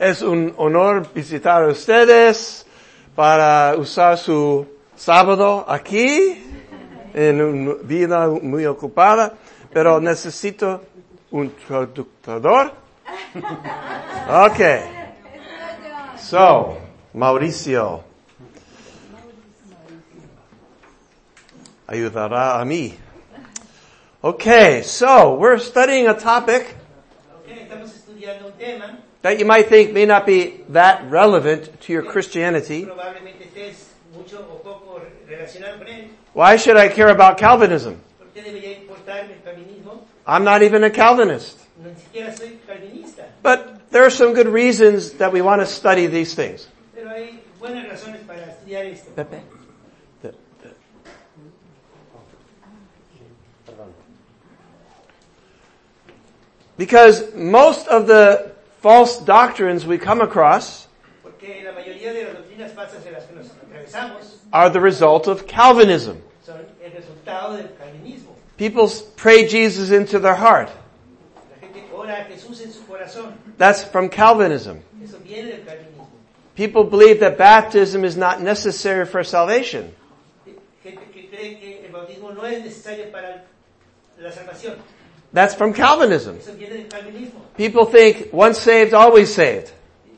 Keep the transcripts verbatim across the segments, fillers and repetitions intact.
Es un honor visitar a ustedes para usar su sábado aquí en una vida muy ocupada, pero necesito un traductor. Okay. So, Mauricio ayudará a mí. Okay, so we're studying a topic that you might think may not be that relevant to your Christianity. Why should I care about Calvinism? I'm not even a Calvinist. But there are some good reasons that we want to study these things. Pepe? Because most of the false doctrines we come across are the result of Calvinism. People pray Jesus into their heart. That's from Calvinism. People believe that baptism is not necessary for salvation. That's from Calvinism. People think once saved, always saved.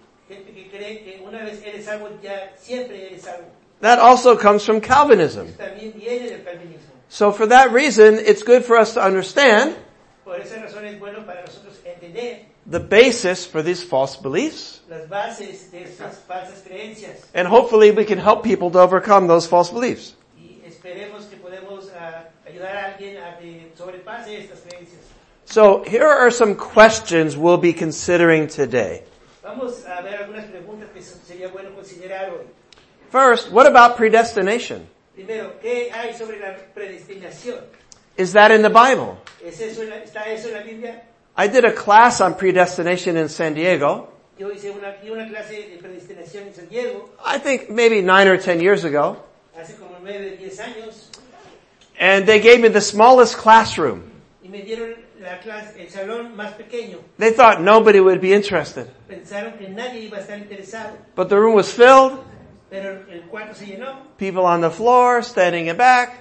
That also comes from Calvinism. So for that reason, it's good for us to understand the basis for these false beliefs. And hopefully we can help people to overcome those false beliefs. So here are some questions we'll be considering today. First, what about predestination? Is that in the Bible? I did a class on predestination in San Diego. I think maybe nine or ten years ago. And they gave me the smallest classroom. They thought nobody would be interested. But the room was filled. People on the floor, standing in back.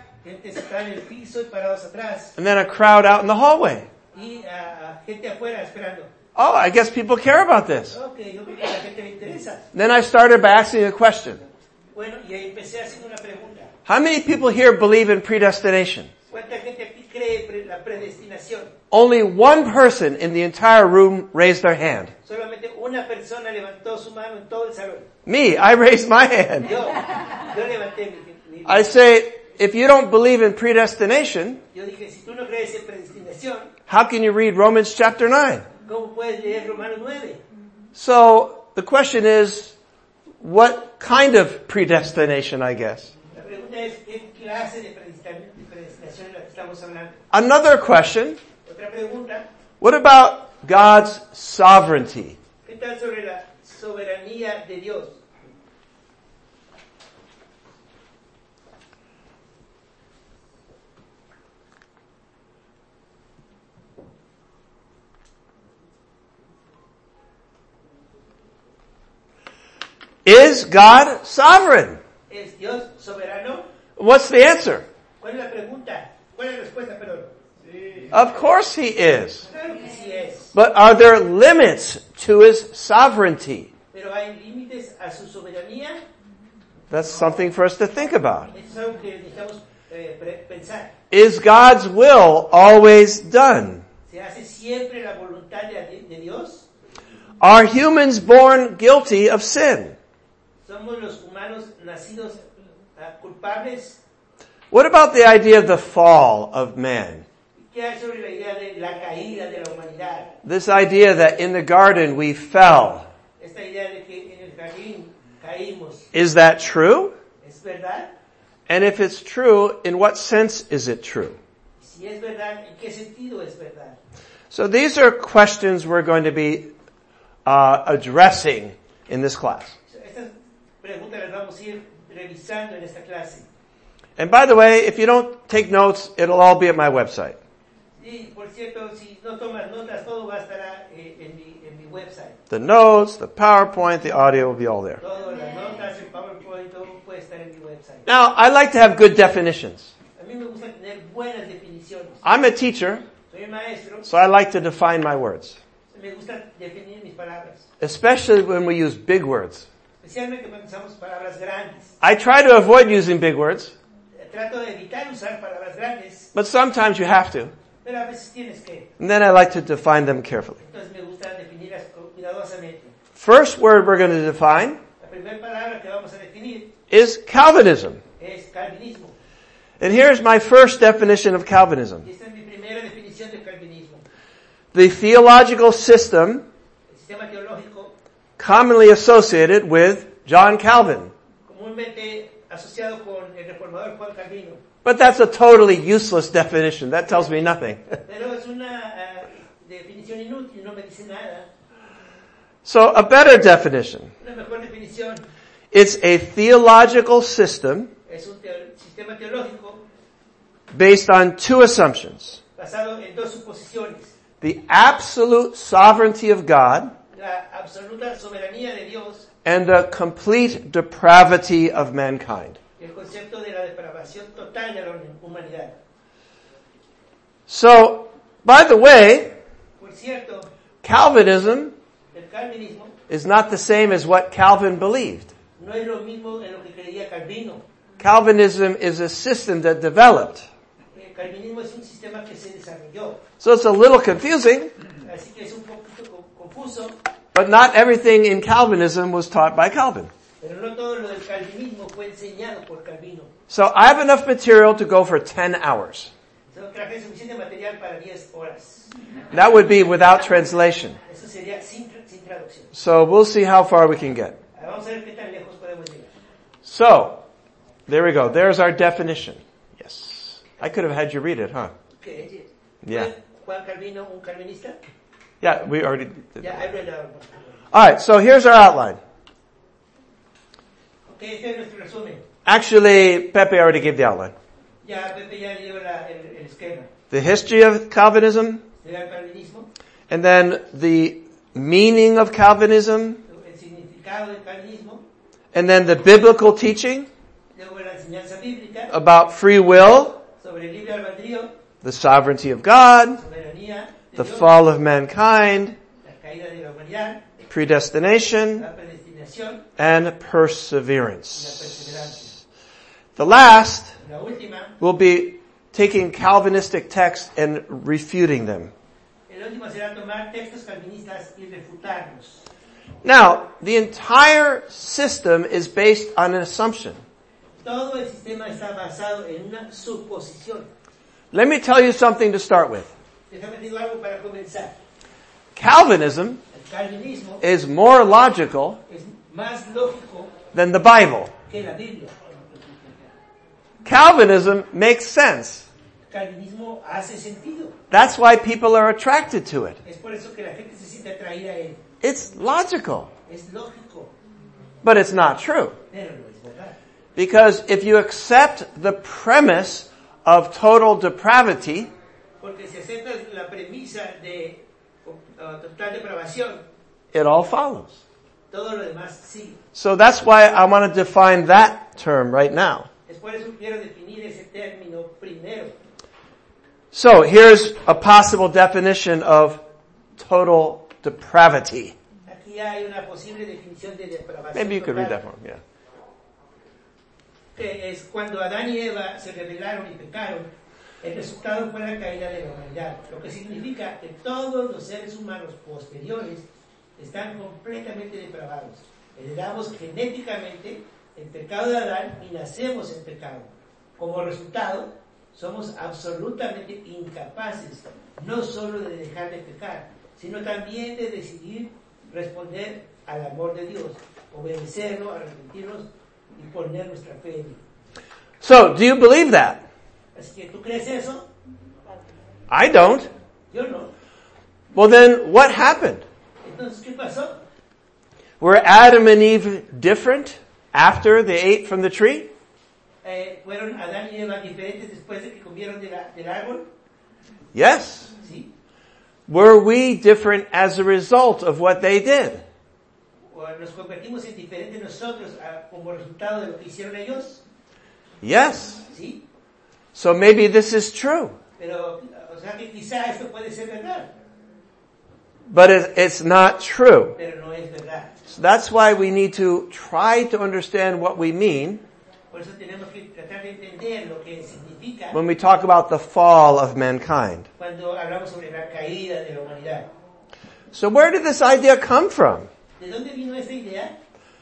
And then a crowd out in the hallway. Oh, I guess people care about this. Then I started by asking a question. How many people here believe in predestination? Only one person in the entire room raised their hand. Me, I raised my hand. I say, if you don't believe in predestination, how can you read Romans chapter nine? So, the question is, what kind of predestination, I guess? Another question, what about God's sovereignty? Is God sovereign? ¿Es Dios soberano? What's the answer? ¿Cuál es la pregunta? ¿Cuál es la respuesta, perdón? Sí. Of course he is. Claro que sí es. But are there limits to his sovereignty? Pero hay límites a su soberanía. That's something for us to think about. Es algo que necesitamos eh, pensar. Is God's will always done? ¿Se hace siempre la voluntad de, de Dios? Are humans born guilty of sin? ¿Somos los humanos nacidos uh, culpables? What about the idea of the fall of man? ¿Qué hay sobre la idea de la caída de la humanidad? This idea that in the garden we fell. Esta idea de que en el jardín caímos. Is that true? ¿Es verdad? And if it's true, in what sense is it true? Si es verdad, ¿en qué sentido es verdad? So these are questions we're going to be uh, addressing in this class. Estas preguntas las vamos a ir revisando en esta clase. And by the way, if you don't take notes, it'll all be at my website. Sí, por cierto, si no tomas notas, todo va a estar eh, en, mi, en mi website. The notes, the PowerPoint, the audio will be all there. Todas las notas, el PowerPoint, todo puede estar en mi website. Now, I like to have good definitions. A mí me gusta tener buenas definiciones. I'm a teacher, Soy maestro, so I like to define my words. me gusta definir mis palabras. Especially when we use big words. Especialmente cuando usamos palabras grandes. I try to avoid using big words, Trato de evitar usar palabras grandes, but sometimes you have to. pero a veces tienes que. And then I like to define them carefully. Entonces me gusta definirlas cuidadosamente. First word we're going to define La primera palabra que vamos a definir is Calvinism. es calvinismo. And here's my first definition of Calvinism. Y esta es mi primera definición de calvinismo. The theological system El sistema teológico commonly associated with John Calvin. comúnmente asociado con el reformador Juan Calvino. But that's a totally useless definition. That tells me nothing. Pero es una uh, definición inútil, no me dice nada. So a better definition. Una mejor definición It's a theological system es un teo- sistema teológico based on two assumptions. basado en dos suposiciones. The absolute sovereignty of God La absoluta soberanía de Dios and the complete depravity of mankind. y el concepto de la depravación total de la humanidad. So, by the way, Por cierto, Calvinism el calvinismo is not the same as what Calvin believed. no es lo mismo en lo que creía Calvino. Calvinism is a system that developed. El calvinismo es un sistema que se desarrolló, So it's a little confusing, así que es un poquito co- confuso, but not everything in Calvinism was taught by Calvin. pero no todo lo del calvinismo fue enseñado por Calvino. So I have enough material to go for ten hours. Yo traje suficiente material para diez horas. That would be without translation. Eso sería sin, tra- sin traducción. So we'll see how far we can get. Ahora vamos a ver qué tan lejos podemos llegar. So, there we go. There's our definition. Yes. I could have had you read it, huh? ¿Qué? Yeah. ¿Fue Juan Calvino un calvinista? Yeah, we already did Ya, that. I read that one. Alright, so here's our outline. Ok, este es nuestro resumen. Actually, Pepe already gave the outline. Ya Pepe ya dio la, el, el esquema. The history of Calvinism, Era el calvinismo, and then the meaning of Calvinism, el significado del calvinismo, and then the biblical teaching luego la enseñanza bíblica about free will, sobre el libre albedrío, the sovereignty of God, soberanía de the Dios, fall of mankind, la caída de la humanidad, predestination, la predestinación and y la perseverance. perseverancia. The last La última, will be taking Calvinistic texts and refuting them. el último será tomar textos calvinistas y refutarlos. Now, the entire system is based on an assumption. Todo el sistema está basado en una suposición. Let me tell you something to start with. Déjame decir algo para comenzar. Calvinism El calvinismo is more logical es más lógico than the Bible. que la Biblia. Calvinism makes sense. El calvinismo hace sentido. That's why people are attracted to it. Es por eso que la gente se siente atraída a él. It's logical, Es lógico, but it's not true. pero no es verdad. Because if you accept the premise of total depravity, Porque si aceptas la premisa de uh, total depravación, it all follows. todo lo demás sigue. So that's why I want to define that term right now. Es por eso que quiero definir ese término primero. So here's a possible definition of total depravity. Aquí hay una posible definición de depravación Maybe you could read total, that for me, yeah. que es cuando Adán y Eva se rebelaron y pecaron, el resultado fue la caída de la humanidad, lo que significa que todos los seres humanos posteriores están completamente depravados. Heredamos genéticamente el pecado de Adán y nacemos en pecado. Como resultado, somos absolutamente incapaces no solo de dejar de pecar, sino también de decidir responder al amor de Dios, obedecerlo, arrepentirnos y poner nuestra fe en él. So, do you believe that? Así que, ¿tú crees eso? I don't. Yo no. Well then, what happened? Entonces, ¿qué pasó? Were Adam and Eve different after they ate from the tree? Eh, ¿Fueron Adán y Eva diferentes después de que comieron de la, del árbol? Yes. ¿Sí? Were we different as a result of what they did? ¿O nos convertimos en diferentes nosotros a, como resultado de lo que hicieron ellos? Yes. ¿Sí? So maybe this is true. Pero, o sea que quizá esto puede ser verdad, But it, it's not true. pero no es verdad. So that's why we need to try to understand what we mean Por eso tenemos que tratar de entender lo que significa when we talk about the fall of mankind. cuando hablamos sobre la caída de la humanidad. So where did this idea come from? ¿De dónde vino esta idea?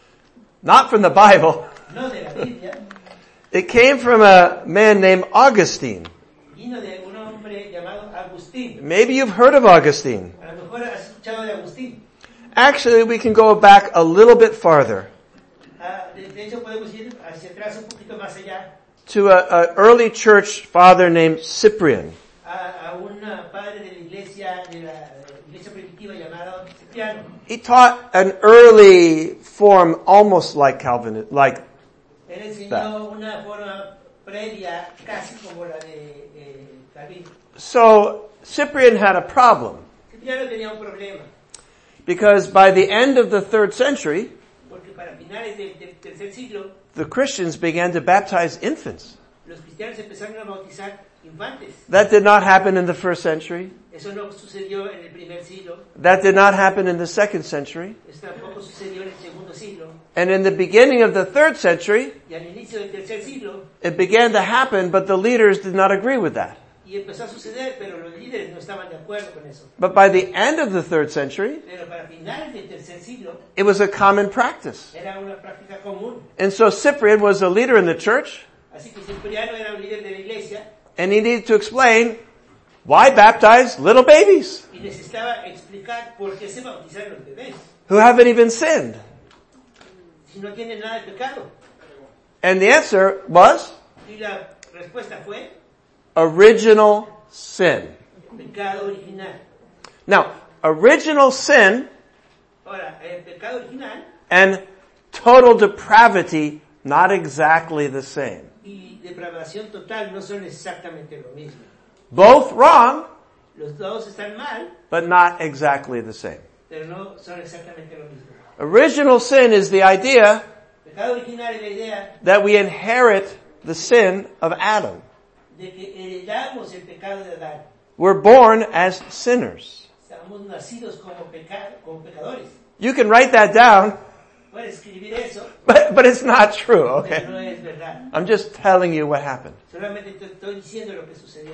Not from the Bible. No de la Biblia, It came from a man named Augustine. vino de un hombre llamado Agustín. Maybe you've heard of Augustine. A lo mejor has escuchado de Agustín. Actually, we can go back a little bit farther Ah, de, de hecho, podemos ir hacia atrás un poquito más allá to a, a early church father named Cyprian. a, a un padre de la iglesia, de la iglesia primitiva llamado Cipriano. He taught an early form almost like Calvin, like Él enseñó that. una forma previa casi como la de eh, Calvino. So Cyprian had a problem Cipriano tenía un problema, because by the end of the third century, porque para finales del, del tercer siglo, the Christians began to baptize infants. los cristianos empezaron a bautizar infantes. That did not happen in the first century. Eso no sucedió en el primer siglo, That did not happen in the second century. eso tampoco sucedió en el segundo siglo, And in the beginning of the third century, y al inicio del tercer siglo, it began to happen, but the leaders did not agree with that. y empezó a suceder, pero los líderes no estaban de acuerdo con eso. But by the end of the third century, Pero para finales del tercer siglo, it was a common practice. era una práctica común. And so Cyprian was a leader in the church, Así que Cipriano era un líder de la iglesia, and he needed to explain why baptize little babies y necesitaba explicar por qué se bautizaron los bebés, who haven't even sinned. si no tienen nada de pecado. And the answer was Y la respuesta fue, original sin. pecado original. Now, original sin Ahora, el pecado original and total depravity, not exactly the same. y depravación total no son exactamente lo mismo. Both wrong, Los dos están mal, but not exactly the same. pero no son exactamente lo mismo. Original sin is the idea Pecado original es la idea that we inherit the sin of Adam. de que heredamos el pecado de Adán. We're born as sinners. Estamos nacidos como, peca- como pecadores. You can write that down, Puedes escribir eso, but, but it's not true, pero okay? no es verdad. I'm just telling you what happened. Solamente te estoy diciendo lo que sucedió.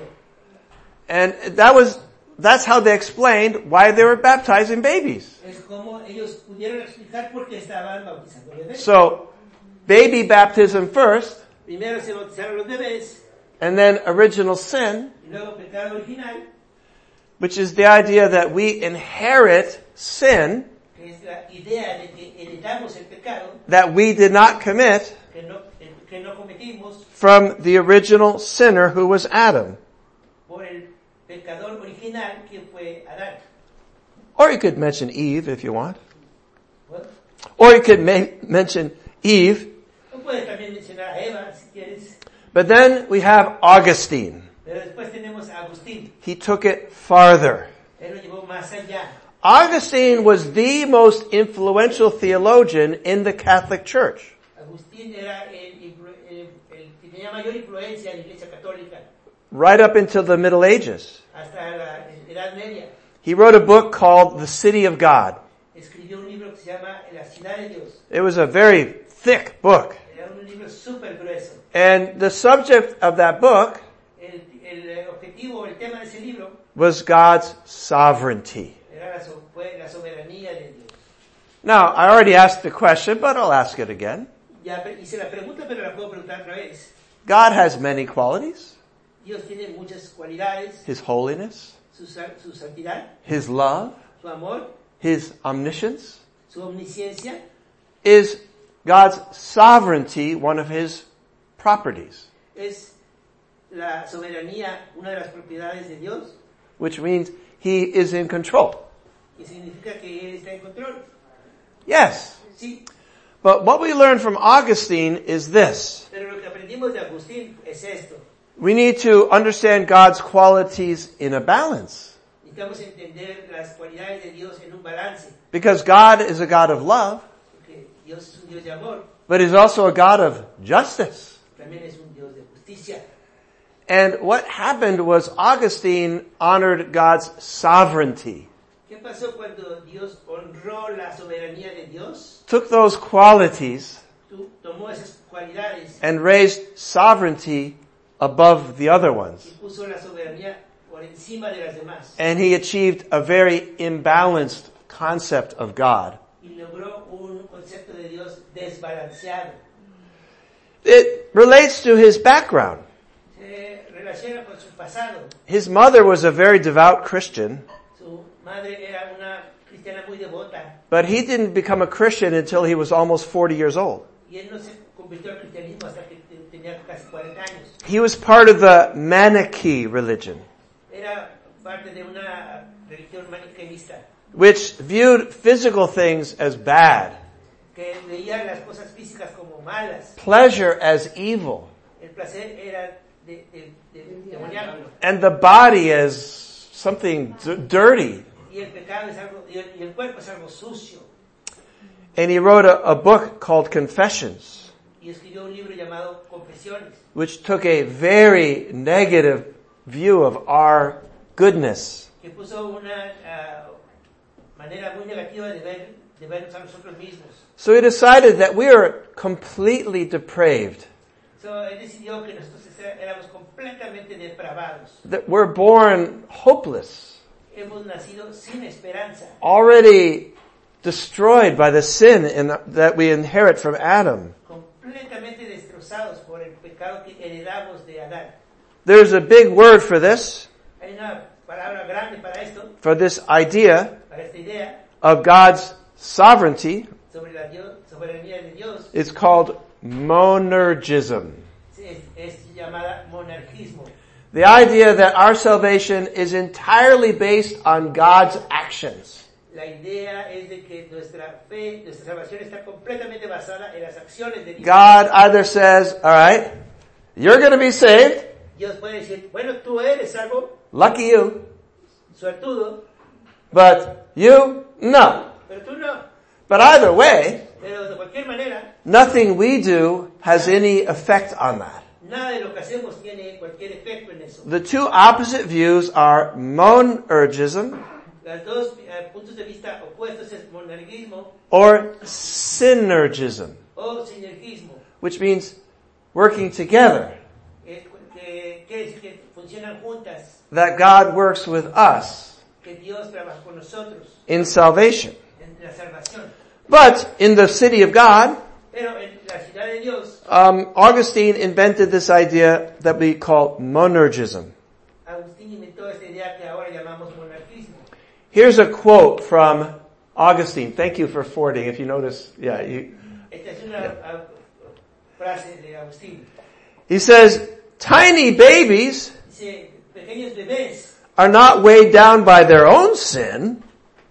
And that was, that's how they explained why they were baptizing babies. Es como ellos pudieron explicar por qué estaban bautizando bebés. So, baby baptism first, Primero se bautizaron los bebés, and then original sin, y luego pecado original, which is the idea that we inherit sin que es la idea de que heredamos el pecado that we did not commit que no, que no cometimos from the original sinner who was Adam. por el pecador original que fue Adán. Or you could mention Eve if you want. Bueno, Or you could ma- mention Eve. no puedes también mencionar a Eva si quieres, But then we have Augustine. pero después tenemos a Agustín. He took it farther. Él lo llevó más allá. Augustine was the most influential theologian in the Catholic Church. Agustín era el, influ- el, el que tenía mayor influencia en la Iglesia Católica Right up until the Middle Ages. hasta la Edad Media. He wrote a book called The City of God. Escribió un libro que se llama La Ciudad de Dios. It was a very thick book. Era un libro súper grueso. And the subject of that book El, el objetivo, el tema de ese libro was God's sovereignty. era la, so- fue la soberanía de Dios. Now, I already asked the question, but I'll ask it again. Ya pre- hice la pregunta, pero la puedo preguntar otra vez. God has many qualities. Dios tiene muchas cualidades, His holiness, su, sa- su santidad, His love, su amor, His omniscience. su omnisciencia. Is God's sovereignty one of His properties? Es la soberanía una de las propiedades de Dios, Which means He is in control. y significa que Él está en control. Yes. Sí, But what we learn from Augustine is this. pero lo que aprendimos de Agustín es esto. We need to understand God's qualities in a balance. Necesitamos entender las cualidades de Dios en un balance. Because God is a God of love, Porque Dios es un Dios de amor, but He's also a God of justice. también es un Dios de justicia. And what happened was Augustine honored God's sovereignty, ¿Qué pasó cuando Dios honró la soberanía de Dios? took those qualities Tú tomó esas cualidades and raised sovereignty above the other ones. y puso la soberanía por encima de las demás. And he achieved a very imbalanced concept of God. Y logró un concepto de Dios desbalanceado. It relates to his background. Se relaciona con su pasado. His mother was a very devout Christian, Su madre era una cristiana muy devota but he didn't become a Christian until he was almost forty years old. y él no se convirtió al cristianismo hasta que te- tenía casi cuarenta años. He was part of the Manichae religion, Era parte de una religión maniqueísta which viewed physical things as bad, que veía las cosas físicas como malas. pleasure as evil, El placer era de, de, de, demoníaco and the body as something d- dirty. y el pecado es algo y el, y el cuerpo es algo sucio. And he wrote a, a book called Confessions, Y escribió un libro llamado Confesiones, which took a very negative view of our goodness. que puso una ah, manera muy negativa de ver de vernos a nosotros mismos. So he decided that we are completely depraved, So, él decidió que nosotros éramos completamente depravados. that we're born hopeless, Hemos nacido sin esperanza, already destroyed by the sin in, that we inherit from Adam. completamente destrozados por el pecado que heredamos de Adán. There's a big word for this, Hay una palabra grande para esto, for this idea para esta idea of God's sovereignty. sobre la Dios, soberanía de Dios. It's called monergism. Es, es llamada monarquismo. The idea that our salvation is entirely based on God's actions. La idea es de que nuestra fe, nuestra salvación está completamente basada en las acciones de Dios. God either says, all right, you're going to be saved, Dios puede decir, bueno, tú eres salvo, lucky you, suertudo, but you, no. pero tú no. But either way, Pero de cualquier manera, nothing we do has any effect on that. nada de lo que hacemos tiene cualquier efecto en eso. The two opposite views are monergism Los dos eh, puntos de vista opuestos es monarquismo or synergism, o sinergismo. which means working together, Eh, que quiere decir que funcionan juntas, that God works with us que Dios trabaja con nosotros in salvation. en la salvación. But in the city of God, Pero en la ciudad de Dios, um, Augustine invented this idea that we call monergism. Agustín inventó esta idea que ahora llamamos monarquismo. Here's a quote from Augustine. Thank you for forwarding. If you notice, yeah, you, Esta es una ah, frase de Agustín. he says, tiny babies Dice, pequeños bebés, are not weighed down by their own sin.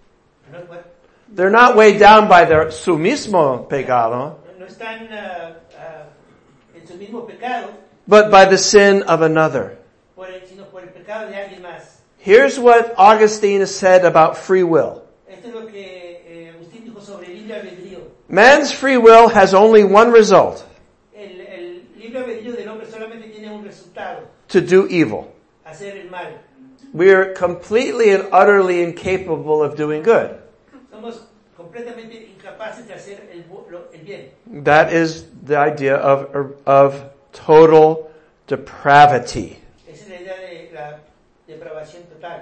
no, what? They're not weighed down by their su mismo pecado, no están ah, ah, en su mismo pecado, but by the sin of another. por el, sino por el pecado de alguien más. Here's what Augustine has said about free will. Esto es lo que eh, Agustín dijo sobre el libre albedrío. Man's free will has only one result, El, el libre albedrío del hombre solamente tiene un resultado, to do evil. hacer el mal. We're completely and utterly incapable of doing good. Somos completamente incapaces de hacer el, bu- lo- el bien. That is the idea of, of total depravity. Esa es la idea de la depravación total.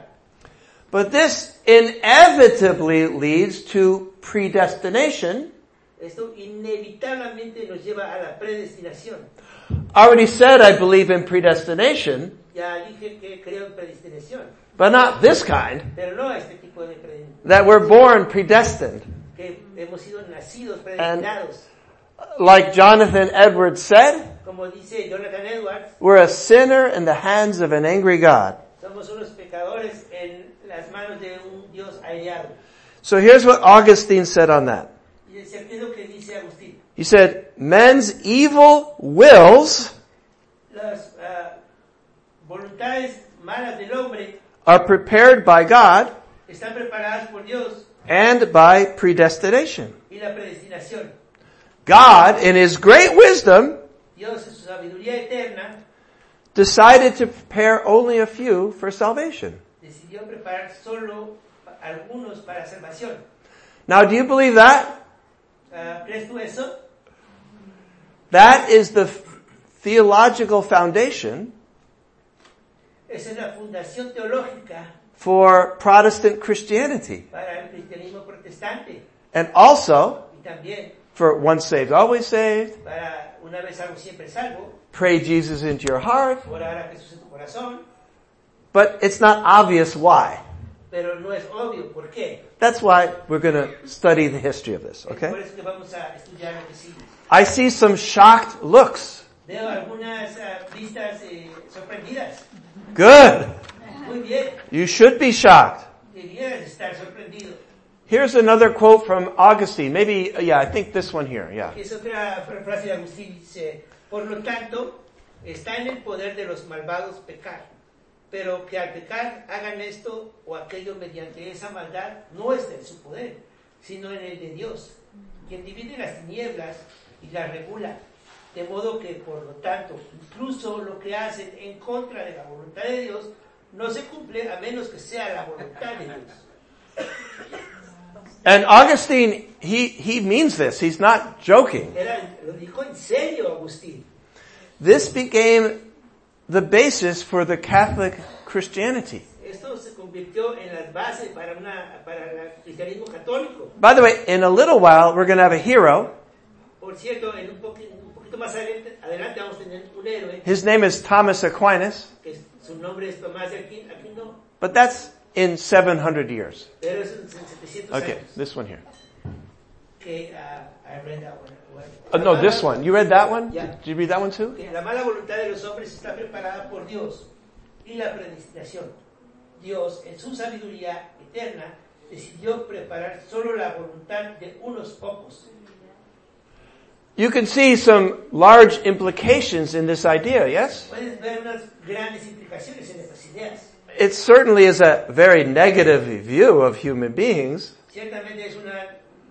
But this inevitably leads to predestination. Esto inevitablemente nos lleva a la predestinación. I already said I believe in predestination, Ya dije que creo en predestinación, but not this kind, pero no este tipo de predestinación, that we're born predestined. que hemos sido nacidos predestinados. Like Jonathan Edwards said, Como dice Jonathan Edwards, we're a sinner in the hands of an angry God. somos unos pecadores en las manos de un Dios airado. So here's what Augustine said on that. Y es ¿qué es lo que dice Agustín? He said, men's evil wills Los, ah, voluntades malas del hombre are prepared by God están preparadas por Dios and by predestination. y la predestinación. God, in His great wisdom, Dios en su sabiduría eterna decided to prepare only a few for salvation. decidió preparar solo algunos para salvación. Now, do you believe that? Uh, ¿Crees tú eso? That is the theological foundation Esa es la fundación teológica for Protestant Christianity. para el cristianismo protestante And also y también for once saved, always saved. para una vez salvo siempre salvo, Pray Jesus into your heart. orar a Jesús en tu corazón, But it's not obvious why. pero no es obvio por qué. That's why we're going to study the history of this, Es por okay? eso que vamos a estudiar lo que sigue. I see some shocked looks. Veo algunas uh, vistas eh, sorprendidas. Good. Muy bien, You should be shocked. debieras estar sorprendido. Here's another quote from Augustine. Maybe, yeah, I think this one here, yeah. Es otra fra- frase de Agustín, dice, por lo tanto, está en el poder de los malvados pecar, pero que al pecar hagan esto o aquello mediante esa maldad no está en su poder, sino en el de Dios, quien divide las tinieblas y las regula, de modo que, por lo tanto, incluso lo que hacen en contra de la voluntad de Dios no se cumple a menos que sea la voluntad de Dios. And Augustine, he, he means this. He's not joking. Era, lo dijo en serio Agustín. This became the basis for the Catholic Christianity. Esto se convirtió en las bases para una para el cristianismo católico. By the way, in a little while, we're going to have a hero. Por cierto, en un, poqu- un poquito más adelante, adelante vamos a tener un héroe, His name is Thomas Aquinas, que es- su nombre es Tomás de Aquino, Aquino, but that's in seven hundred years. pero es en setecientos Okay, años. this one here. Que, uh, I read that one. Bueno, Uh, no, la this mala- one. You read that one? Yeah. Did you read that one too? que la mala voluntad de los hombres está preparada por Dios y la predestinación. Dios, en su sabiduría eterna, decidió preparar solo la voluntad de unos pocos. You can see some large implications in this idea, yes? Puedes ver unas grandes implicaciones en estas ideas. It certainly is a very negative view of human beings, Ciertamente es una,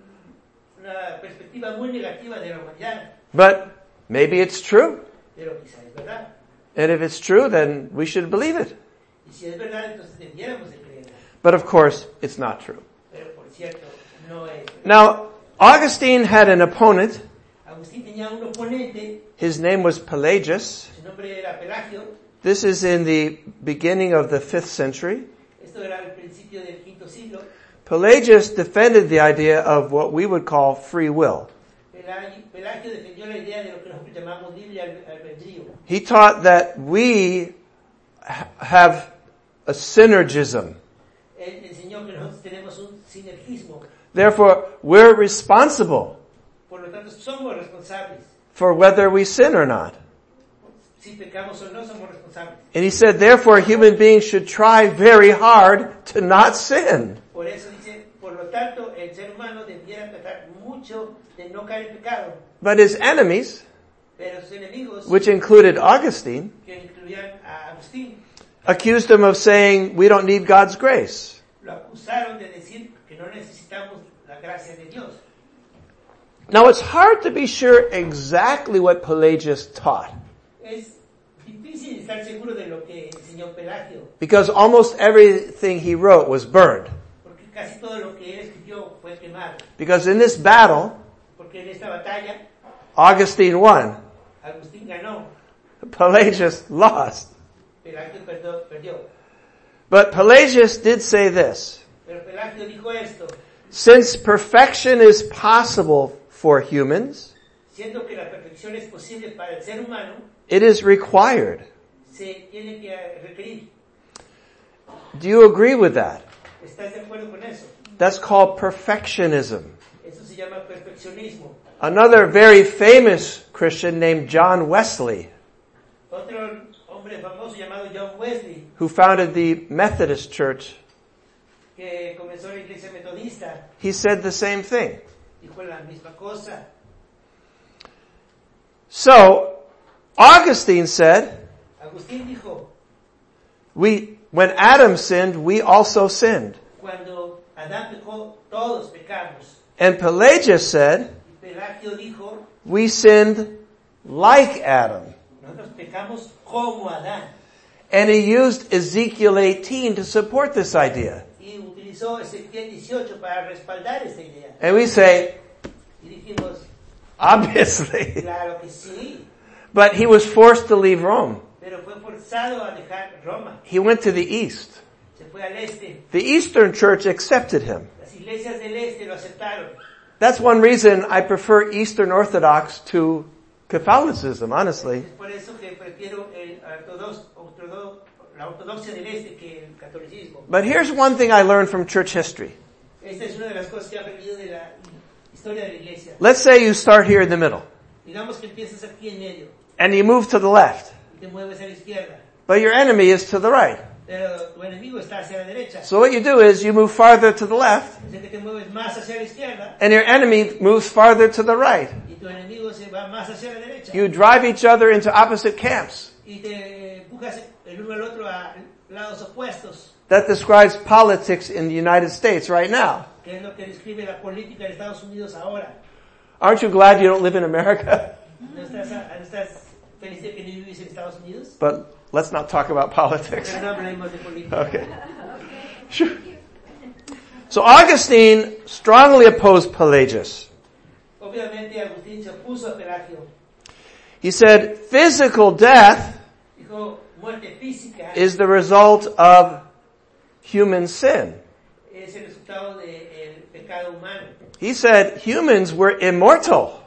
una perspectiva muy negativa de la humanidad, but maybe it's true. pero quizá es verdad. And if it's true, then we should believe it. Y si es verdad, entonces debiéramos de creerla. But of course, it's not true. Pero por cierto, no es verdad. Now, Augustine had an opponent. Agustín tenía un oponente, His name was Pelagius. su nombre era Pelagio. This is in the beginning of the fifth century. Esto era al principio del quinto siglo. Pelagius defended the idea of what we would call free will. Pelagio, Pelagio defendió la idea de lo que nosotros llamamos libre al- albedrío. He taught that we ha- have a synergism. Él enseñó que nosotros tenemos un sinergismo. Therefore, we're responsible Por lo tanto, somos responsables. for whether we sin or not. Si pecamos o no, somos responsables. And he said, therefore, human beings should try very hard to not sin. Por eso dice, por lo tanto, el ser humano debiera tratar mucho de no caer en pecado. But his enemies, Pero sus enemigos, which included Augustine, que incluían a Agustín, accused him of saying, we don't need God's grace. lo acusaron de decir que no necesitamos la gracia de Dios. Now, it's hard to be sure exactly what Pelagius taught, Es difícil estar seguro de lo que enseñó Pelagio, because almost everything he wrote was burned. porque casi todo lo que él escribió fue quemado. Because in this battle, Porque en esta batalla, Augustine won. Agustín ganó, Pelagius lost. Pelagio perdió, perdió. But Pelagius did say this: Pero Pelagio dijo esto, since perfection is possible for humans, siendo que la perfección es posible para el ser humano, it is required. se tiene que requerir. Do you agree with that? ¿Estás de acuerdo con eso? That's called perfectionism. Eso se llama perfeccionismo. Another very famous Christian named John Wesley, Otro hombre famoso llamado John Wesley, who founded the Methodist Church, que comenzó la iglesia metodista, he said the same thing. dijo la misma cosa. So, Augustine said, Agustín dijo, We, when Adam sinned, we also sinned. Cuando Adán pecó, todos pecamos. And Pelagius said, Y Pelagio dijo, we sinned like Adam. nosotros pecamos como Adán. And he used Ezekiel eighteen to support this idea. Y utilizó Ezequiel dieciocho para respaldar esta idea. And we say, Y dijimos, obviously. claro que sí, But he was forced to leave Rome. pero fue forzado a dejar Roma. He went to the east. Se fue al este. The Eastern Church accepted him. Las iglesias del este lo aceptaron. That's one reason I prefer Eastern Orthodox to Catholicism, honestly. Es por eso que prefiero el ortodox, ortodox, la ortodoxia del este que el catolicismo. But here's one thing I learned from church history. Esta es una de las cosas que he aprendido de la historia de la iglesia. Let's say you start here in the middle, Digamos que empiezas aquí en medio and you move to the left, y te mueves a la izquierda, but your enemy is to the right. pero tu enemigo está hacia la derecha. So what you do is you move farther to the left, Así que te mueves más hacia la izquierda and your enemy moves farther to the right. y tu enemigo se va más hacia la derecha. You drive each other into opposite camps. Y te empujas el uno al otro a lados opuestos, That describes politics in the United States right now. que es lo que describe la política de Estados Unidos ahora. Aren't you glad you don't live in America? ¿No estás, no estás feliz de que no vives en Estados Unidos? But let's not talk about politics. Pero no hablemos de política. Okay. Sure. So Augustine strongly opposed Pelagius. Obviamente Agustín se opuso a Pelagio. He said physical death Dijo, muerte física is the result of human sin. es el resultado del pecado humano. He said humans were immortal.